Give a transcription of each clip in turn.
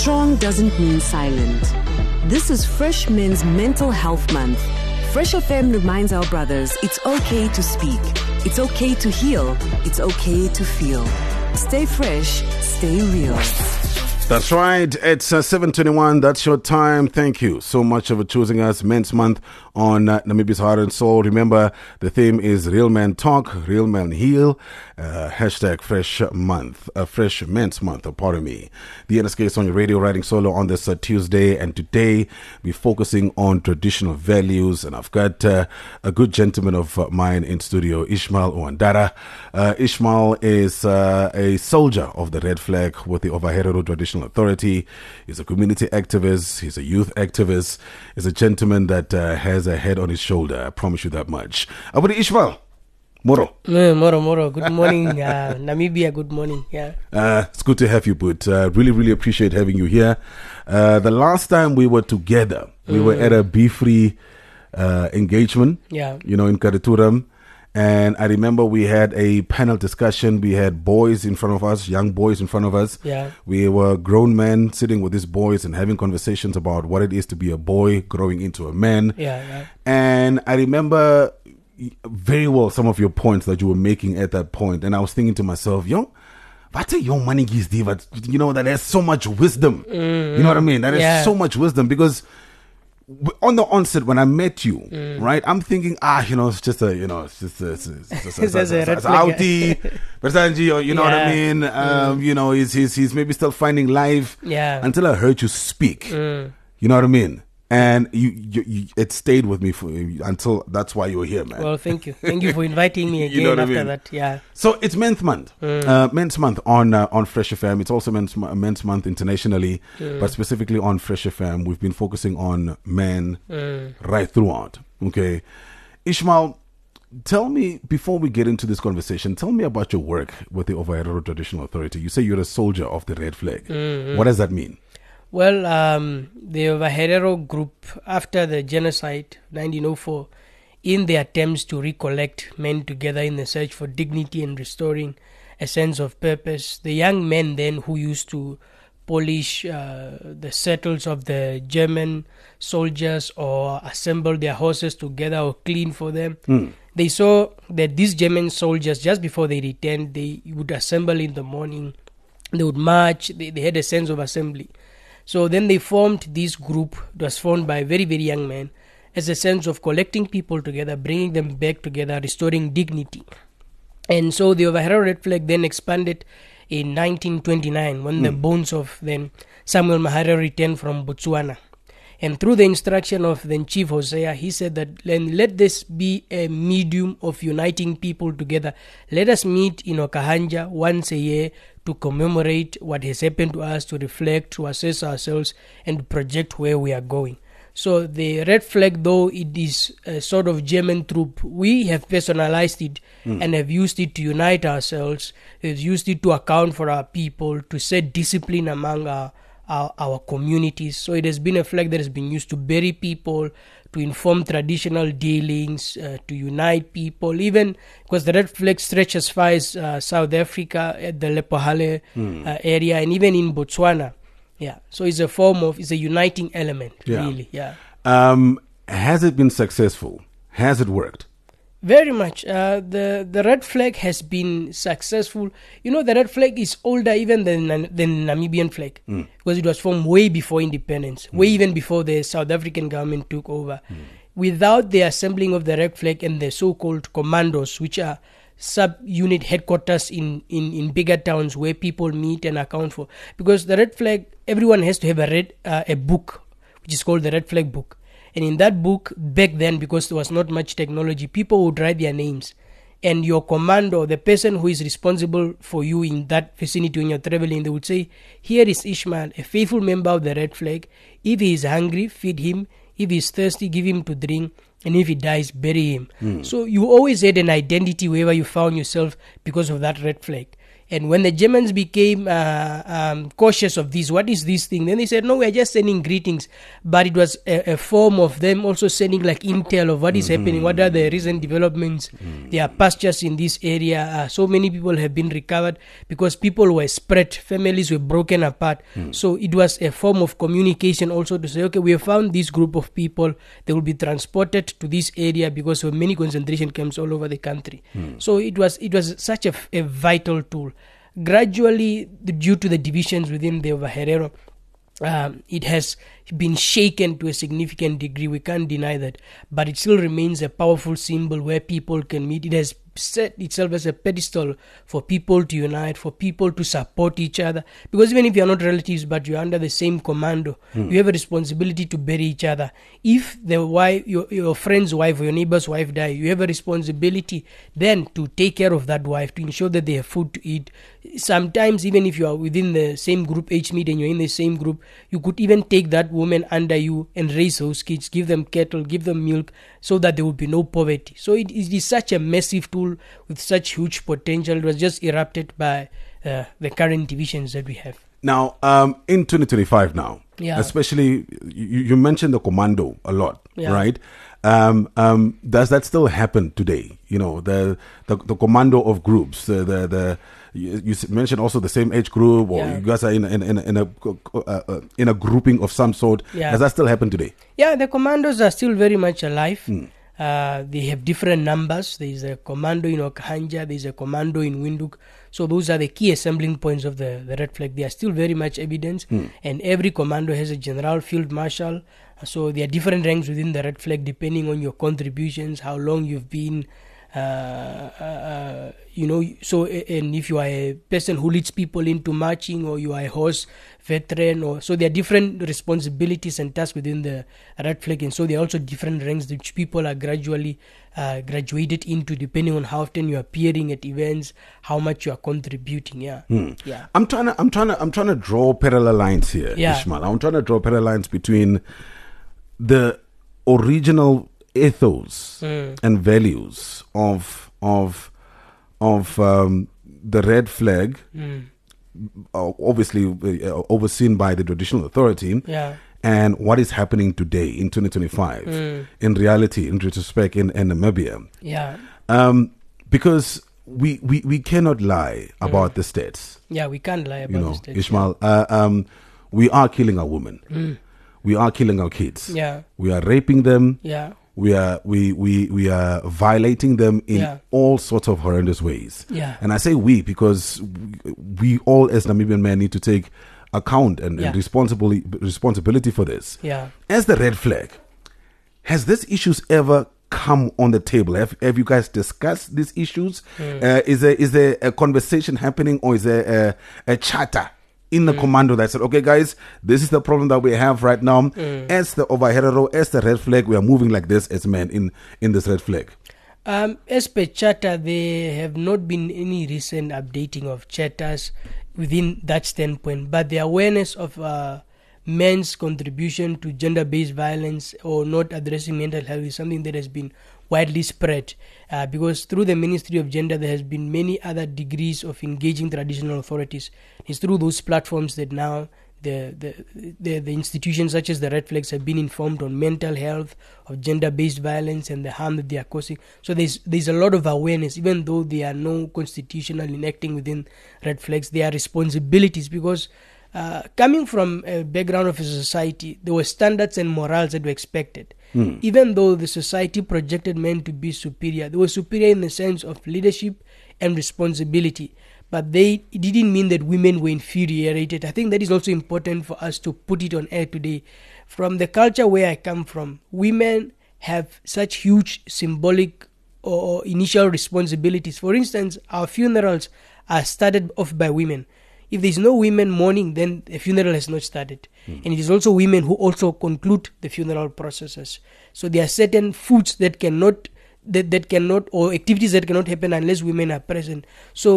strong doesn't mean silent. This is Fresh Men's Mental Health Month. Fresh FM reminds our brothers it's okay to speak. It's okay to heal. It's okay to feel. Stay fresh, stay real. That's right. It's 7:21. That's your time. Thank you so much for choosing us. Men's Month on Namibia's Heart and Soul. Remember, the theme is Real Men Talk, Real Men Heal. Hashtag Fresh Month, Fresh Men's Month. Pardon me. The NSK is on your radio, riding solo on this Tuesday, and today we're focusing on traditional values. And I've got a good gentleman of mine in studio, Ishmael Uwandara. Ishmael is a soldier of the Red Flag with the Ovaherero Traditional Authority. He's a community activist. He's a youth activist. He's a gentleman that has a head on his shoulder. I promise you that much. Abudi Ishmael. Moro. Moro. Good morning, Namibia. Good morning. Yeah. It's good to have you, but really appreciate having you here. The last time we were together, we were at a Be-Free engagement. Yeah. You know, in Karituram. And I remember we had a panel discussion. We had boys in front of us, young boys in front of us. Yeah. We were grown men sitting with these boys and having conversations about what it is to be a boy growing into a man. Yeah. And I remember very well some of your points that you were making at that point. And I was thinking to myself, what's a young money is that has so much wisdom. You know what I mean? That has so much wisdom, because on the onset when I met you, right, I'm thinking, it's just a Audi, Versanji, or you know what I mean? He's maybe still finding life. Yeah. Until I heard you speak. You know what I mean? And you it stayed with me until that's why you were here, man. Well, thank you. Thank you for inviting me again after that. Yeah. So it's Men's Month. Men's Month on Fresh FM. It's also Men's Month internationally, but specifically on Fresh FM, we've been focusing on men right throughout. Okay. Ishmael, tell me, before we get into this conversation, tell me about your work with the Ovaherero Traditional Authority. You say you're a soldier of the Red Flag. What does that mean? Well, the Ovaherero group, after the genocide, 1904, in their attempts to recollect men together in the search for dignity and restoring a sense of purpose, the young men then who used to polish the saddles of the German soldiers or assemble their horses together or clean for them, they saw that these German soldiers, just before they returned, they would assemble in the morning, they would march, they had a sense of assembly. So then they formed this group. It was formed by very, very young men as a sense of collecting people together, bringing them back together, restoring dignity. And so the Ovaherero Red Flag then expanded in 1929 when the bones of then Samuel Maharero returned from Botswana. And through the instruction of then Chief Hosea, he said that let this be a medium of uniting people together. Let us meet in Okahanja once a year to commemorate what has happened to us, to reflect, to assess ourselves, and to project where we are going. So the Red Flag, though it is a sort of German troop, we have personalized it and have used it to unite ourselves. We've used it to account for our people, to set discipline among our communities. So it has been a flag that has been used to bury people, to inform traditional dealings, to unite people, even because the Red Flag stretches as far as South Africa at the Lephalale area, and even in Botswana. Yeah, so it's a uniting element, really. Yeah. Has it been successful? Has it worked? Very much. The Red Flag has been successful. You know, the Red Flag is older even than the Namibian flag, because it was formed way before independence, way even before the South African government took over. Without the assembling of the Red Flag and the so-called commandos, which are sub-unit headquarters in bigger towns where people meet and account for. Because the Red Flag, everyone has to have a book, which is called the Red Flag book. And in that book, back then, because there was not much technology, people would write their names. And your commando, the person who is responsible for you in that vicinity when you're traveling, they would say, here is Ishmael, a faithful member of the Red Flag. If he is hungry, feed him. If he is thirsty, give him to drink. And if he dies, bury him. So you always had an identity wherever you found yourself because of that Red Flag. And when the Germans became cautious of this, what is this thing? Then they said, no, we are just sending greetings. But it was a form of them also sending like intel of what is happening, what are the recent developments. There are pastures in this area. So many people have been recovered because people were spread, families were broken apart. So it was a form of communication also to say, okay, we have found this group of people. They will be transported to this area because of many concentration camps all over the country. So it was such a vital tool. Gradually, due to the divisions within the Ovaherero, it has been shaken to a significant degree. We can't deny that. But it still remains a powerful symbol where people can meet. It has set itself as a pedestal for people to unite, for people to support each other. Because even if you're not relatives, but you're under the same commando, you have a responsibility to bury each other. If the wife, your friend's wife or your neighbor's wife die, you have a responsibility then to take care of that wife, to ensure that they have food to eat. Sometimes, even if you are within the same group age meet and you're in the same group, you could even take that woman under you and raise those kids, give them cattle, give them milk, so that there will be no poverty. So it is such a massive tool with such huge potential. It was just erupted by the current divisions that we have. Now, in 2025 now, especially, you mentioned the commando a lot, right? Does that still happen today? You know, the commando of groups, you mentioned also the same age group, or you guys are in a grouping of some sort. Does that still happen today? Yeah, the commandos are still very much alive. They have different numbers. There is a commando in Okahanja, there is a commando in Windhoek. So those are the key assembling points of the Red Flag. They are still very much evidence, and every commando has a general, field marshal. So there are different ranks within the Red Flag depending on your contributions, how long you've been. So and if you are a person who leads people into marching, or you are a horse veteran, so there are different responsibilities and tasks within the Red Flag, and so there are also different ranks which people are gradually graduated into depending on how often you are appearing at events, how much you are contributing. I'm trying to draw parallel lines here, Ishmael. I'm trying to draw parallel lines between the original ethos and values of the Red Flag, obviously overseen by the traditional authority, and what is happening today in 2025 in reality, in retrospect, in Namibia. Because we cannot lie about the stats. We can't lie about the stats. Ishmael, we are killing our women. We are killing our kids. We are raping them. We are violating them in all sorts of horrendous ways. And I say we because we all as Namibian men need to take account and responsibility for this. As the Red Flag, has these issues ever come on the table? Have you guys discussed these issues? Is there a conversation happening, or is there a charter in the commando that said, okay guys, this is the problem that we have right now, as the Ovaherero, as the Red Flag, we are moving like this as men in this Red Flag? As per charter, there have not been any recent updating of charters within that standpoint, but the awareness of men's contribution to gender-based violence or not addressing mental health is something that has been widely spread, because through the Ministry of Gender there has been many other degrees of engaging traditional authorities. It's through those platforms that now the institutions such as the Red Flags have been informed on mental health, of gender-based violence and the harm that they are causing. So there's a lot of awareness, even though there are no constitutional enacting within Red Flags. There are responsibilities, because coming from a background of a society, there were standards and morals that were expected. Even though the society projected men to be superior, they were superior in the sense of leadership and responsibility. But it didn't mean that women were infuriated. I think that is also important for us to put it on air today. From the culture where I come from, women have such huge symbolic or initial responsibilities. For instance, our funerals are started off by women. If there's no women mourning, then the funeral has not started. And it is also women who also conclude the funeral processes. So there are certain foods that cannot, or activities that cannot happen unless women are present. So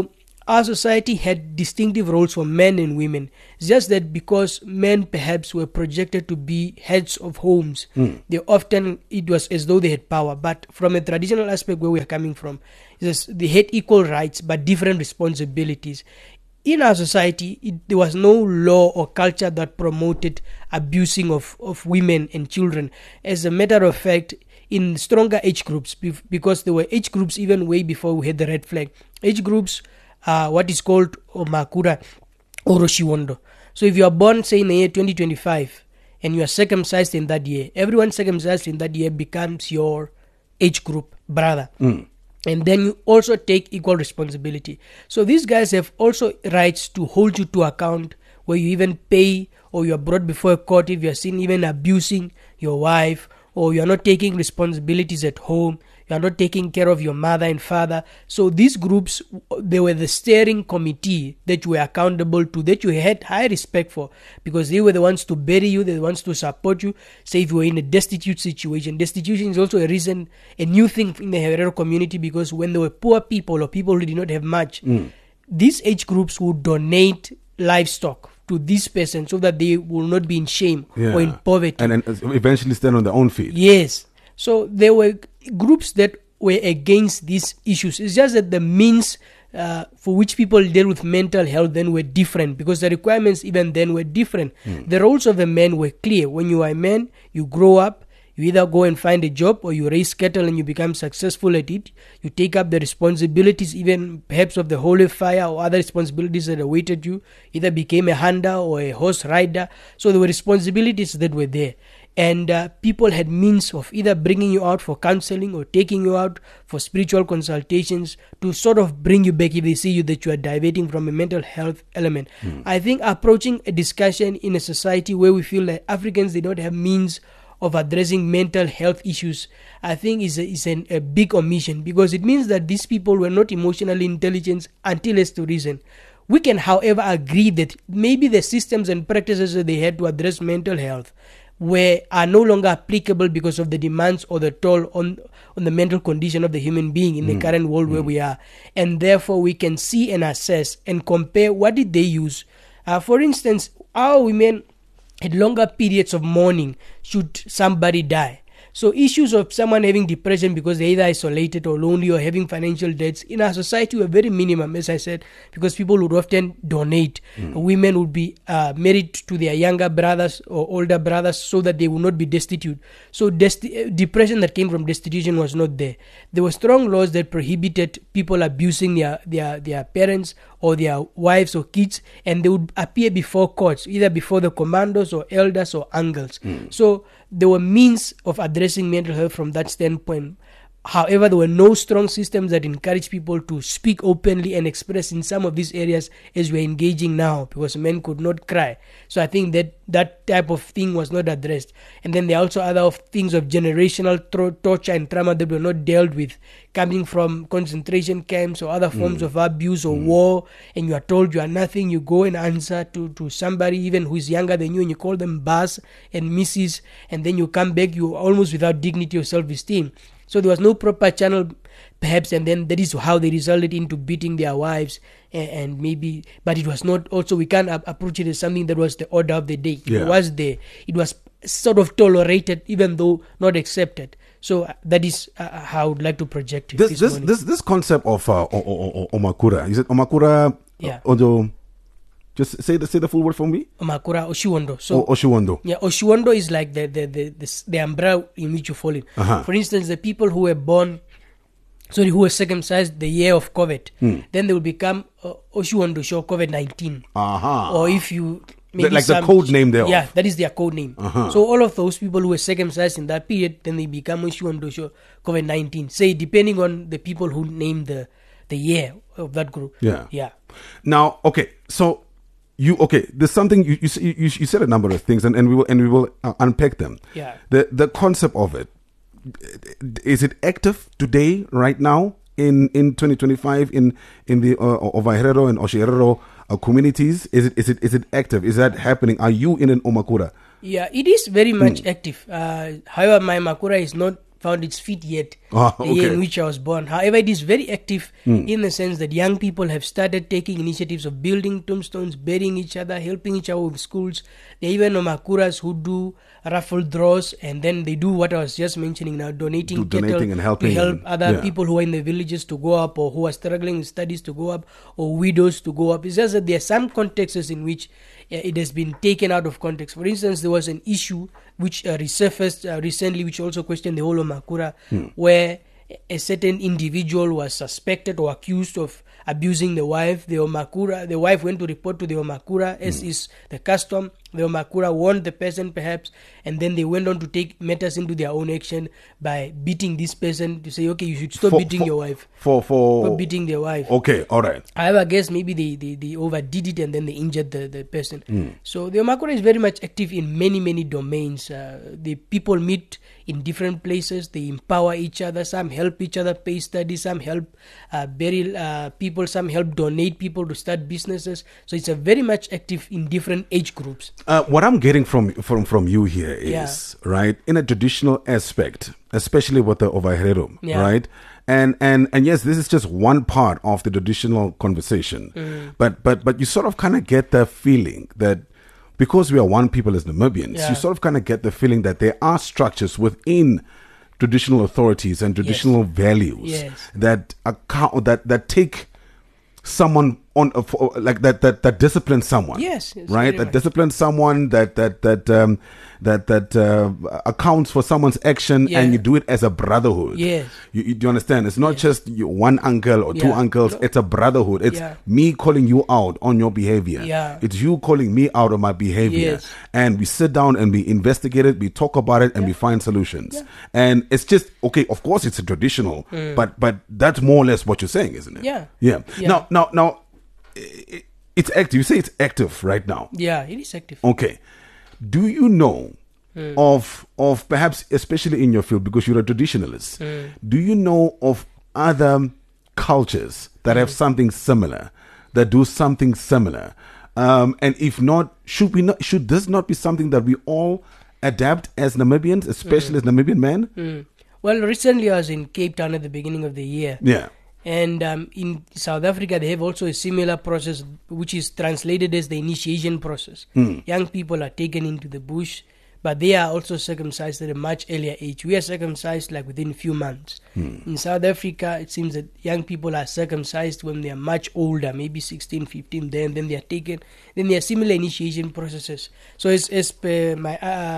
our society had distinctive roles for men and women. It's just that because men perhaps were projected to be heads of homes, they often, it was as though they had power. But from a traditional aspect where we are coming from, they had equal rights but different responsibilities. In our society, there was no law or culture that promoted abusing of women and children. As a matter of fact, in stronger age groups, because there were age groups even way before we had the red flag, age groups what is called Omakura or Oshiwondo. So if you are born, say, in the year 2025 and you are circumcised in that year, everyone circumcised in that year becomes your age group brother. And then you also take equal responsibility. So these guys have also rights to hold you to account, where you even pay, or you are brought before a court if you are seen even abusing your wife, or you are not taking responsibilities at home, you are not taking care of your mother and father. So these groups, they were the steering committee that you were accountable to, that you had high respect for, because they were the ones to bury you, they were the ones to support you. Say if you were in a destitute situation. Destitution is also a new thing in the Herero community, because when there were poor people or people who did not have much, these age groups would donate livestock to this person so that they will not be in shame or in poverty. And eventually stand on their own feet. Yes. So there were groups that were against these issues. It's just that the means for which people deal with mental health then were different, because the requirements even then were different. The roles of a man were clear. When you are a man, you grow up, you either go and find a job, or you raise cattle and you become successful at it. You take up the responsibilities, even perhaps of the holy fire or other responsibilities that awaited you. Either became a hunter or a horse rider. So there were responsibilities that were there. And people had means of either bringing you out for counseling or taking you out for spiritual consultations to sort of bring you back if they see you that you are diverting from a mental health element. I think approaching a discussion in a society where we feel like Africans, they don't have means of addressing mental health issues, I think is a big omission, because it means that these people were not emotionally intelligent until as to reason. We can, however, agree that maybe the systems and practices that they had to address mental health are no longer applicable because of the demands or the toll on the mental condition of the human being in the current world where we are. And therefore, we can see and assess and compare what did they use. For instance, our women had longer periods of mourning should somebody die. So issues of someone having depression because they're either isolated or lonely or having financial debts in our society were very minimum, as I said, because people would often donate. Women would be married to their younger brothers or older brothers so that they would not be destitute. So depression that came from destitution was not there. There were strong laws that prohibited people abusing their parents or their wives or kids, and they would appear before courts, either before the commandos or elders or uncles. So there were means of addressing mental health from that standpoint. However, there were no strong systems that encouraged people to speak openly and express in some of these areas as we're engaging now, because men could not cry. So I think that type of thing was not addressed. And then there are also other things of generational torture and trauma that were not dealt with, coming from concentration camps or other forms of abuse or war, and you are told you are nothing. You go and answer to somebody even who is younger than you, and you call them Bas and Mrs., and then you come back, you are almost without dignity or self-esteem. So there was no proper channel, perhaps, and then that is how they resulted into beating their wives, and maybe, but it was not also, we can't approach it as something that was the order of the day. It was there. It was sort of tolerated, even though not accepted. So that is how I would like to project it. This concept of Omakura, is it Omakura? Yeah. Just say the full word for me. Omakura, Oshiwondo. So Oshiwondo. Yeah, Oshiwondo is like the umbrella in which you fall in. For instance, the people who were who were circumcised the year of COVID, then they will become Oshiwondo show COVID-19. Or if you like the code name there. Yeah, that is their code name. So all of those people who were circumcised in that period, then they become Oshiwondo show COVID-19. Say depending on the people who named the year of that group. Yeah. Now, okay, so. There's something you said a number of things, and we will unpack them. Yeah. The concept of it, is it active today, right now, in 2025 in the Ovaherero and Oshiherero communities? Is it active? Is that happening? Are you in an Omakura? Yeah, it is very much active. However, my Makura is not found its feet yet, Ah, the year okay. in which I was born. However, it is very active in the sense that young people have started taking initiatives of building tombstones, burying each other, helping each other with schools. There are even Omakuras who do raffle draws, and then they do what I was just mentioning now, donating Donating and helping to help and- other yeah. people who are in the villages to go up, or who are struggling with studies to go up, or widows to go up. It's just that there are some contexts in which it has been taken out of context. For instance, there was an issue which resurfaced recently, which also questioned the whole Omakura, where a certain individual was suspected or accused of abusing the wife. The wife went to report to the Omakura, as is the custom. The Omakura warned the person perhaps, and then they went on to take matters into their own action by beating this person to say, okay, you should stop beating your wife. For Beating their wife. Okay, all right. However, I guess maybe they overdid it and then they injured the person. So the Omakura is very much active in many, many domains. The people meet in different places. They empower each other. Some help each other pay studies. Some help bury people. Some help donate people to start businesses. So it's a very much active in different age groups. What I'm getting from you here is, right, in a traditional aspect, especially with the Ovaherero, right? And yes, this is just one part of the traditional conversation. But you sort of kind of get the feeling that because we are one people as Namibians, you sort of kind of get the feeling that there are structures within traditional authorities and traditional values that account that take someone on like that disciplines someone, right? That disciplines someone that accounts for someone's action, and you do it as a brotherhood. You do understand? It's not just one uncle or two uncles. It's a brotherhood. It's me calling you out on your behavior. It's you calling me out on my behavior, and we sit down and we investigate it, we talk about it, and we find solutions. And it's just okay. Of course, it's a traditional, but that's more or less what you're saying, isn't it? Yeah. Now, it's active. You say it's active right now. Yeah, it is active. Okay. Do you know of perhaps, especially in your field, because you're a traditionalist, do you know of other cultures that have something similar, that do something similar? And if not, should this not be something that we all adapt as Namibians, especially as Namibian men? Well, recently I was in Cape Town at the beginning of the year. Yeah. And in South Africa, they have also a similar process, which is translated as the initiation process. Young people are taken into the bush, but they are also circumcised at a much earlier age. We are circumcised like within a few months. In South Africa, it seems that young people are circumcised when they are much older, maybe 16, 15, then they are taken. Then there are similar initiation processes. So as per my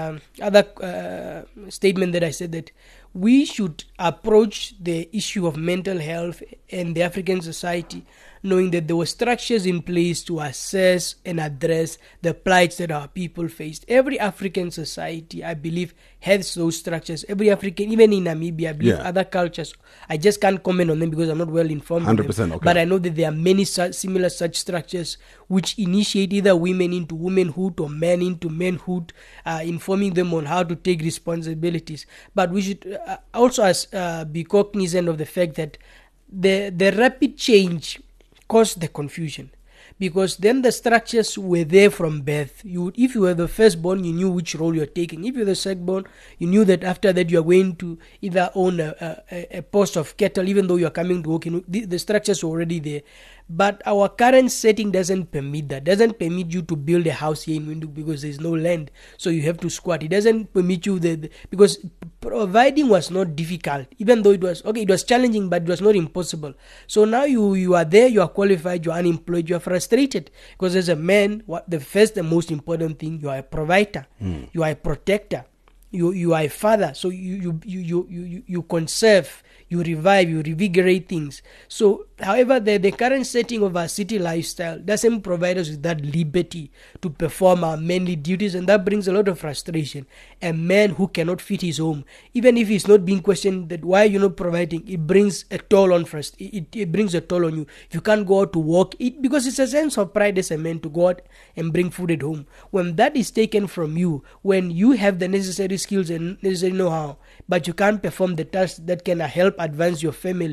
other statement that I said, that we should approach the issue of mental health in the African society knowing that there were structures in place to assess and address the plights that our people faced. Every African society, I believe, has those structures. Every African, even in Namibia, I believe other cultures, I just can't comment on them because I'm not well informed. 100%, okay. But I know that there are many similar such structures which initiate either women into womanhood or men into manhood, informing them on how to take responsibilities. But we should also be cognizant of the fact that the rapid change caused the confusion, because then the structures were there from birth. If you were the firstborn, you knew which role you're taking. If you're the secondborn, you knew that after that you are going to either own a post of cattle, even though you are coming to work. The structures were already there. But our current setting doesn't permit that. Doesn't permit you to build a house here in Windhoek because there's no land, so you have to squat. It doesn't permit you because providing was not difficult, even though it was challenging, but it was not impossible. So now you are there, you are qualified, you are unemployed, you are frustrated, because as a man, the first and most important thing, you are a provider, you are a protector, you are a father. So you conserve, you revive, you revigorate things. So, however, the current setting of our city lifestyle doesn't provide us with that liberty to perform our manly duties, and that brings a lot of frustration. A man who cannot feed his home, even if he's not being questioned that why you're not providing, it brings a toll on it brings a toll on you. If you can't go out to work, because it's a sense of pride as a man to go out and bring food at home. When that is taken from you, when you have the necessary skills and necessary know-how, but you can't perform the tasks that can help advance your family,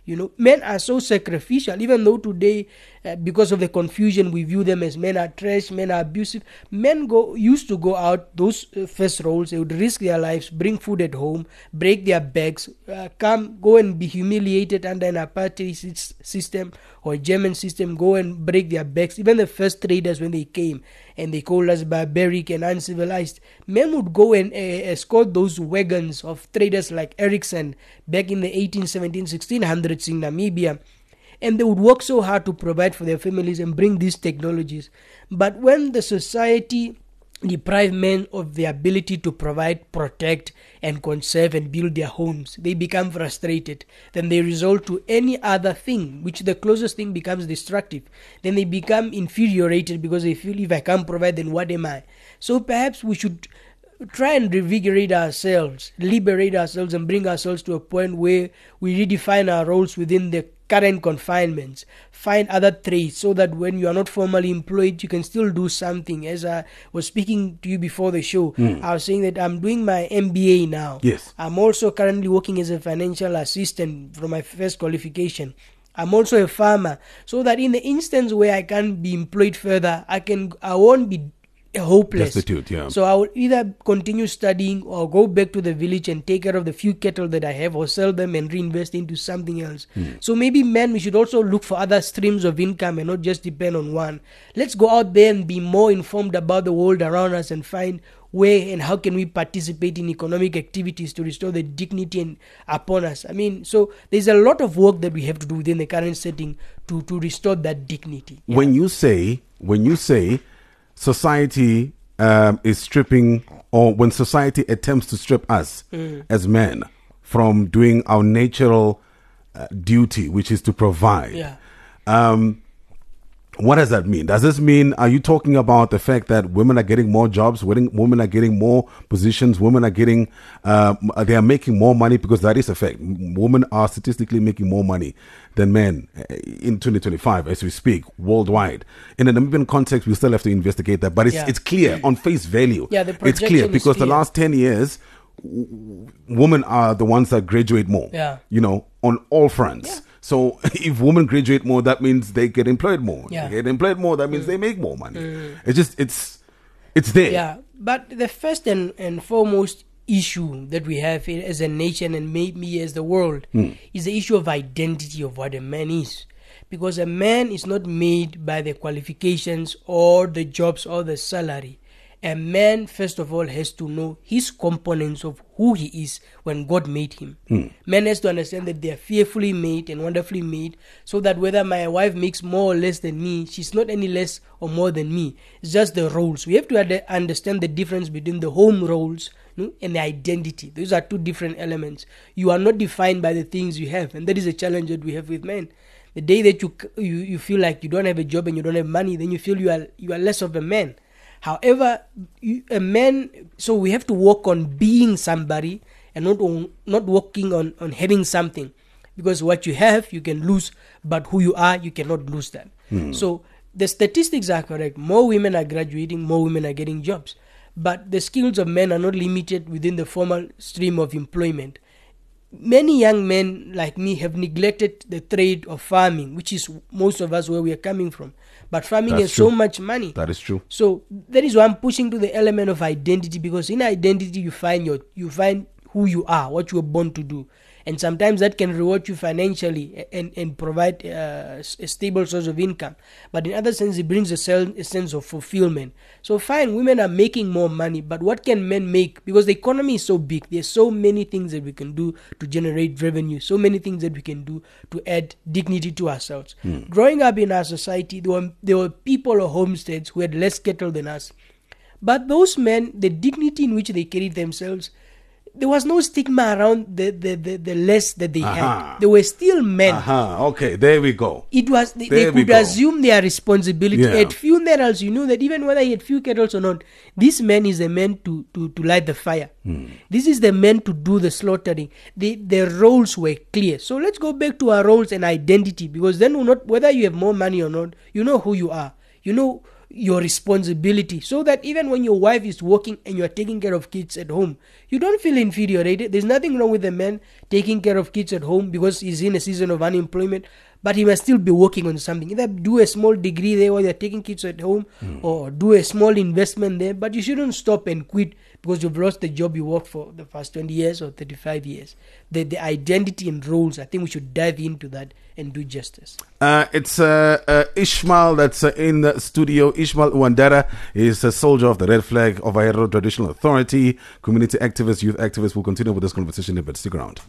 Men are so sacrificial, even though today, because of the confusion, we view them as men are trash, men are abusive. Men used to go out, those first roles, they would risk their lives, bring food at home, break their backs, go and be humiliated under an apartheid system or a German system, go and break their backs. Even the first traders, when they came and they called us barbaric and uncivilized, men would go and escort those wagons of traders like Ericsson back in the 1600s in Namibia, and they would work so hard to provide for their families and bring these technologies. But when the society deprive men of the ability to provide, protect, and conserve and build their homes, they become frustrated. Then they resort to any other thing, which the closest thing becomes destructive. Then they become infuriated because they feel, if I can't provide, then what am I? So perhaps we should try and revigorate ourselves, liberate ourselves, and bring ourselves to a point where we redefine our roles within the current confinements, find other trades, so that when you are not formally employed, you can still do something. As I was speaking to you before the show, I was saying that I'm doing my MBA now. Yes. I'm also currently working as a financial assistant from my first qualification. I'm also a farmer, so that in the instance where I can't be employed further, I won't be hopeless. Destitute, yeah. So I would either continue studying or go back to the village and take care of the few cattle that I have, or sell them and reinvest into something else. So maybe men, we should also look for other streams of income and not just depend on one. Let's go out there and be more informed about the world around us and find where and how can we participate in economic activities to restore the dignity upon us. I mean, so there's a lot of work that we have to do within the current setting to restore that dignity. Yeah. When you say society is stripping, or when society attempts to strip us as men from doing our natural duty, which is to provide, what does that mean? Does this mean, are you talking about the fact that women are getting more jobs, women are getting more positions, women are getting, they are making more money? Because that is a fact. Women are statistically making more money than men in 2025 as we speak, worldwide. In a Namibian context, we still have to investigate that, but it's clear on face value. Yeah, the it's clear projection because is clear. the last 10 years, women are the ones that graduate more, on all fronts. Yeah. So if women graduate more, that means they get employed more. Yeah. They get employed more, that means they make more money. It's there. Yeah, but the first and foremost issue that we have as a nation and maybe as the world is the issue of identity of what a man is. Because a man is not made by the qualifications or the jobs or the salary. A man, first of all, has to know his components of who he is when God made him. Man has to understand that they are fearfully made and wonderfully made, so that whether my wife makes more or less than me, she's not any less or more than me. It's just the roles. We have to understand the difference between the home roles and the identity. Those are two different elements. You are not defined by the things you have, and that is a challenge that we have with men. The day that you feel like you don't have a job and you don't have money, then you feel you are less of a man. However, a man, so we have to work on being somebody and not working on having something. Because what you have, you can lose, but who you are, you cannot lose that. So the statistics are correct. More women are graduating, more women are getting jobs. But the skills of men are not limited within the formal stream of employment. Many young men like me have neglected the trade of farming, which is most of us where we are coming from. But farming has so much money. That is true. So that is why I'm pushing to the element of identity, because in identity you find who you are, what you were born to do. And sometimes that can reward you financially and provide a stable source of income. But in other sense, it brings a sense of fulfillment. So fine, women are making more money, but what can men make? Because the economy is so big. There's so many things that we can do to generate revenue, so many things that we can do to add dignity to ourselves. Growing up in our society, there were people or homesteads who had less cattle than us. But those men, the dignity in which they carried themselves, there was no stigma around the less that they had. They were still men. Okay, there we go. It was they could assume their responsibility. At funerals, you know that even whether he had few cattle or not, this man is the man to light the fire. This is the man to do the slaughtering. The roles were clear. So let's go back to our roles and identity, because then whether you have more money or not, you know who you are. You know your responsibility, so that even when your wife is working and you are taking care of kids at home, you don't feel infuriated. There's nothing wrong with a man taking care of kids at home because he's in a season of unemployment, but he must still be working on something. Either do a small degree there while you're taking kids at home, or do a small investment there, but you shouldn't stop and quit because you've lost the job you worked for the past 20 years or 35 years. The identity and roles, I think we should dive into that and do justice. It's Ishmael that's in the studio. Ishmael Wandera is a soldier of the Red Flag of Ahero Traditional Authority, community activist, youth activist. We'll continue with this conversation, but stick around.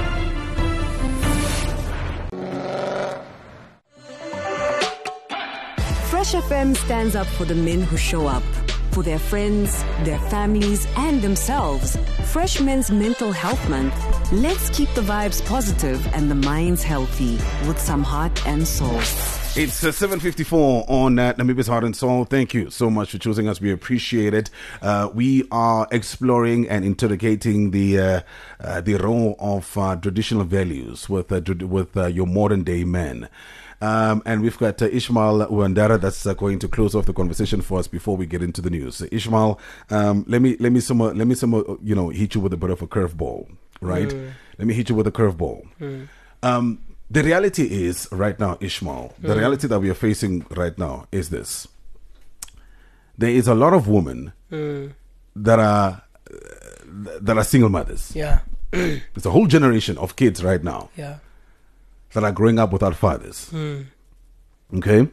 Fresh FM stands up for the men who show up, for their friends, their families, and themselves. Fresh Men's Mental Health Month. Let's keep the vibes positive and the minds healthy with some heart and soul. It's 7:54 on Namibia's Heart and Soul. Thank you so much for choosing us. We appreciate it. We are exploring and interrogating the role of traditional values with your modern day men. And we've got Ishmael Wandera that's going to close off the conversation for us before we get into the news. Ishmael, let me hit you with a bit of a curveball, right? Let me hit you with a curveball. The reality is right now, Ishmael, the reality that we are facing right now is this. There is a lot of women that are single mothers. Yeah. There's a whole generation of kids right now. Yeah. That are growing up without fathers. Okay?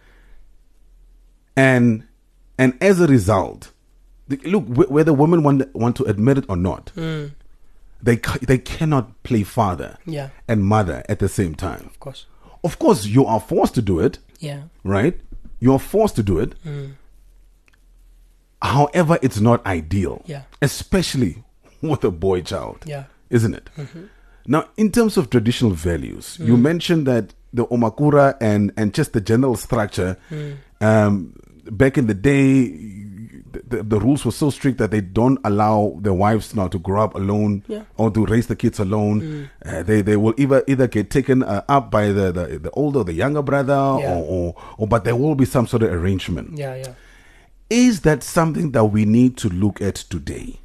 And as a result, look, whether women want to admit it or not, they cannot play father and mother at the same time. Of course, you are forced to do it. Yeah. Right? You are forced to do it. However, it's not ideal. Yeah. Especially with a boy child. Yeah. Isn't it? Now, in terms of traditional values, you mentioned that the Omakura and just the general structure, back in the day, the rules were so strict that they don't allow their wives now to grow up alone or to raise the kids alone. They will either get taken up by the older or the younger brother, or but there will be some sort of arrangement. Is that something that we need to look at today?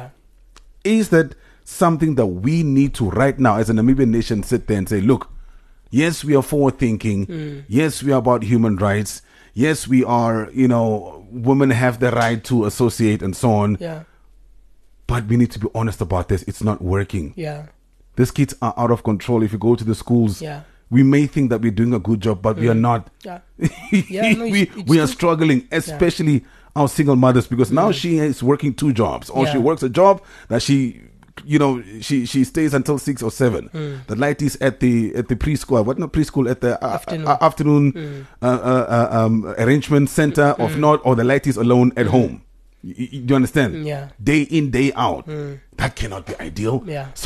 Is that something that we need to right now as a Namibian nation sit there and say, look, yes, we are forward thinking. Yes, we are about human rights. Yes, we are, women have the right to associate and so on. But we need to be honest about this. It's not working. These kids are out of control. If you go to the schools, we may think that we're doing a good job, but we are not. We are struggling, especially our single mothers, because now she is working 2 jobs, or she works a job that she stays until 6 or 7. The light is at the preschool. What not preschool? At the afternoon arrangement center of not, or the light is alone at home. You understand? Day in, day out. That cannot be ideal.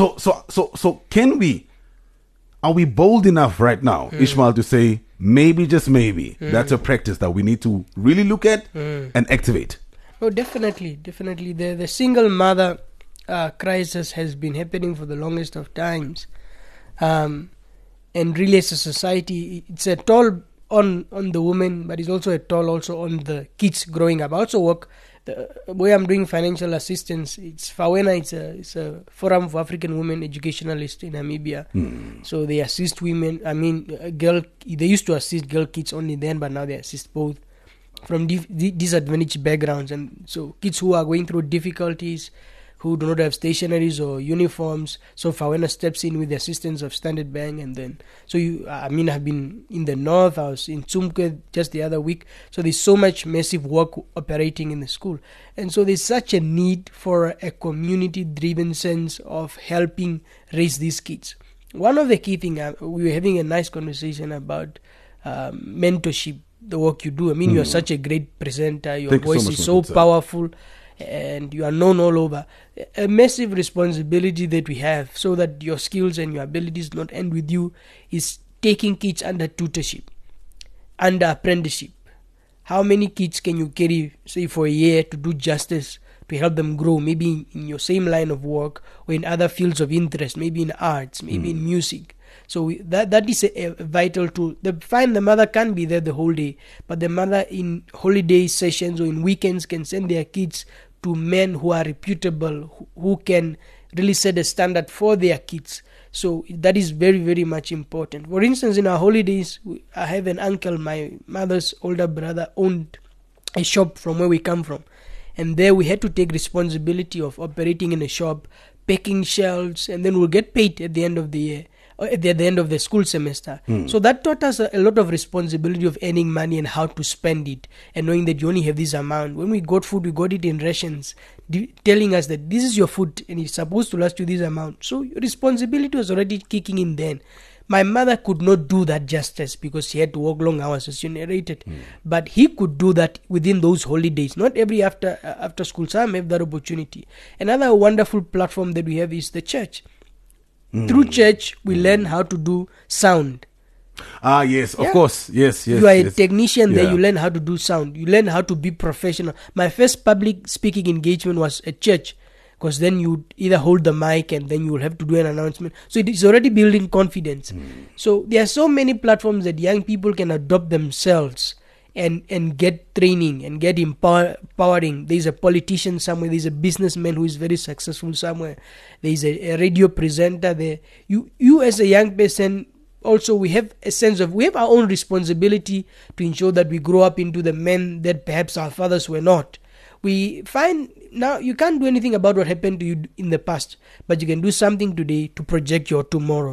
So can we? Are we bold enough right now, Ishmael, to say maybe, just maybe, that's a practice that we need to really look at and activate? Oh, definitely. The single mother crisis has been happening for the longest of times, and really as a society it's a toll on the women, but it's also a toll also on the kids growing up. I also work where I'm doing financial assistance. It's FAWENA. It's a Forum for African Women Educationalists in Namibia. So they assist women. They used to assist girl kids only then, but now they assist both from disadvantaged backgrounds, and so kids who are going through difficulties, who do not have stationaries or uniforms. So FAWENA steps in with the assistance of Standard Bank, and then I've been in the north. I was in Tsumke just the other week. So there's so much massive work operating in the school, and so there's such a need for a community-driven sense of helping raise these kids. One of the key things, we were having a nice conversation about mentorship, the work you do. You're such a great presenter. Your voice is so powerful, and you are known all over. A massive responsibility that we have, so that your skills and your abilities not end with you, is taking kids under tutorship, under apprenticeship. How many kids can you carry, say, for a year to do justice, to help them grow, maybe in your same line of work or in other fields of interest, maybe in arts, maybe in music. So that is a vital tool. The mother can't be there the whole day, but the mother in holiday sessions or in weekends can send their kids to men who are reputable, who can really set a standard for their kids. So that is very, very much important. For instance, in our holidays, I have an uncle, my mother's older brother, owned a shop from where we come from. And there we had to take responsibility of operating in a shop, packing shelves, and then we'll get paid at the end of the year, or at the end of the school semester. So that taught us a lot of responsibility of earning money and how to spend it, and knowing that you only have this amount. When we got food, we got it in rations, telling us that this is your food and it's supposed to last you this amount. So your responsibility was already kicking in then. My mother could not do that justice because she had to work long hours, as you narrated. But he could do that within those holidays. Not every after school. Some have that opportunity. Another wonderful platform that we have is the church. Through church, we learn how to do sound. Yes, of course. Yes. You are a technician there, you learn how to do sound. You learn how to be professional. My first public speaking engagement was at church, because then you either hold the mic and then you will have to do an announcement. So it is already building confidence. So there are so many platforms that young people can adopt themselves and get training and get empowering. There's a politician somewhere. There's a businessman who is very successful somewhere. There's a radio presenter there. You as a young person, also we have our own responsibility to ensure that we grow up into the men that perhaps our fathers were not. We find now you can't do anything about what happened to you in the past, but you can do something today to project your tomorrow.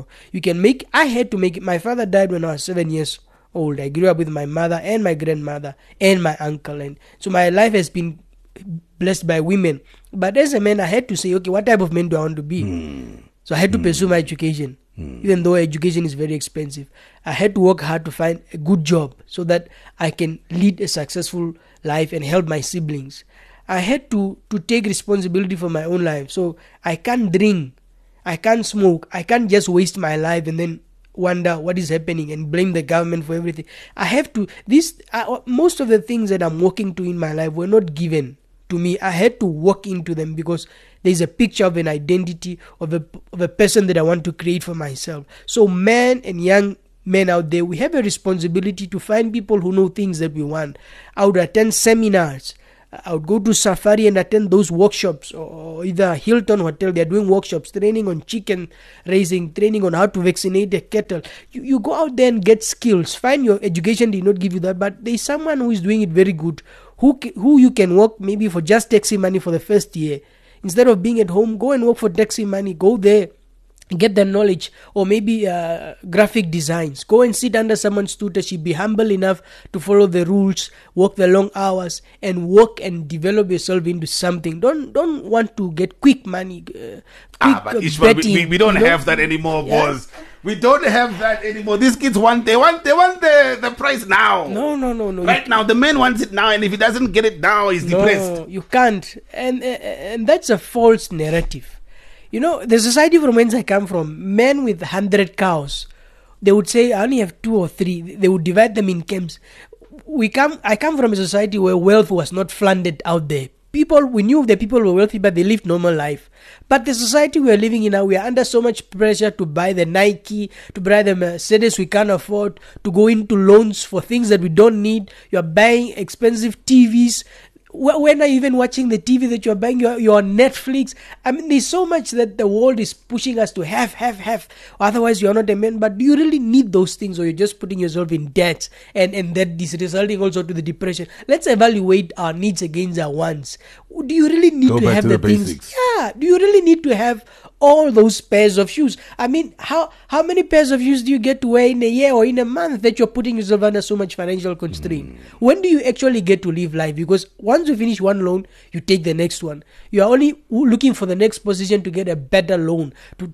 I had to make it. My father died when I was 7 years old. I grew up with my mother and my grandmother and my uncle, and so my life has been blessed by women. But as a man, I had to say, okay, what type of man do I want to be? So I had to pursue my education, even though education is very expensive. I had to work hard to find a good job so that I can lead a successful life and help my siblings. I had to take responsibility for my own life. So I can't drink, I can't smoke, I can't just waste my life and then wonder what is happening and blame the government for everything. I have to, most of the things that I'm walking to in my life were not given to me. I had to walk into them because there's a picture of an identity of a person that I want to create for myself. So men and young men out there, we have a responsibility to find people who know things that we want. I would attend seminars. I would go to safari and attend those workshops, or either Hilton Hotel. They're doing workshops, training on chicken raising, training on how to vaccinate a cattle. You go out there and get skills. Find your education did not give you that, but there's someone who is doing it very good, who you can work maybe for just taxi money for the first year. Instead of being at home, go and work for taxi money. Go there, get the knowledge, or maybe graphic designs. Go and sit under someone's tutorship. Be humble enough to follow the rules, work the long hours, and work and develop yourself into something. Don't want to get quick money. But Ishmael, we don't have that anymore, boss. We don't have that anymore. These kids want the price now. No. Right now, the man wants it now, and if he doesn't get it now, he's depressed. No, you can't, and that's a false narrative. You know, the society from whence I come from, men with 100 cows, they would say, I only have 2 or 3. They would divide them in camps. I come from a society where wealth was not flooded out there. We knew that people were wealthy, but they lived normal life. But the society we are living in now, we are under so much pressure to buy the Nike, to buy the Mercedes we can't afford, to go into loans for things that we don't need. You are buying expensive TVs. When are you even watching the TV that you're buying? You're on Netflix. I mean, there's so much that the world is pushing us to have. Otherwise, you're not a man. But do you really need those things, or you're just putting yourself in debt? And that is resulting also to the depression. Let's evaluate our needs against our wants. Do you really need to have the things? Basics. Yeah. Do you really need to have all those pairs of shoes? I mean, how many pairs of shoes do you get to wear in a year or in a month that you're putting yourself under so much financial constraint? When do you actually get to live life? Because once you finish one loan, you take the next one. You are only looking for the next position to get a better loan.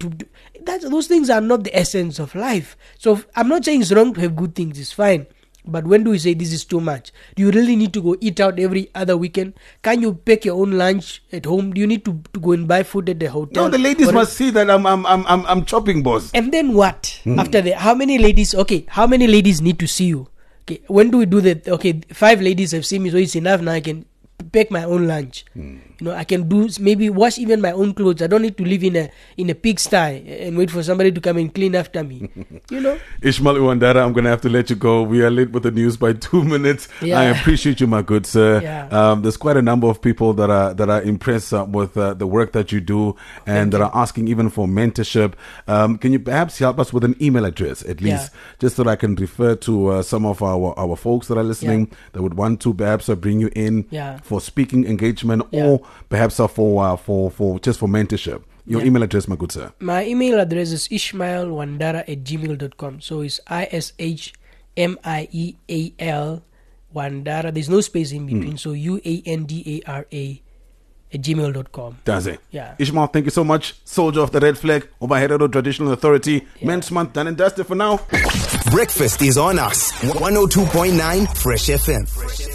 Those things are not the essence of life. So I'm not saying it's wrong to have good things. It's fine. But when do we say this is too much? Do you really need to go eat out every other weekend? Can you pack your own lunch at home? Do you need to go and buy food at the hotel? No, the ladies must see that I'm chopping, boss. And then what? After that, how many ladies need to see you? Okay, when do we do that? Okay, 5 ladies have seen me, so it's enough now. I can pack my own lunch. You know, I can maybe wash even my own clothes. I don't need to live in a pigsty and wait for somebody to come and clean after me. You know. Ishmael Uwandara, I'm going to have to let you go. We are late with the news by 2 minutes. Yeah. I appreciate you, my good sir. Yeah. There's quite a number of people that are impressed with the work that you do and that are asking even for mentorship. Can you perhaps help us with an email address at least, just so that I can refer to some of our folks that are listening that would want to perhaps bring you in for speaking engagement or perhaps for just for mentorship. Your email address, my good sir. My email address is ishmaelwandara@gmail.com. So it's ISHMIEAL Wandara. There's no space in between. So UANDARA@gmail.com. Does it? Yeah. Ishmael, thank you so much. Soldier of the Red Flag, over Herero Traditional Authority. Men's Month done and dusted for now. Breakfast is on us. 102.9 Fresh FM.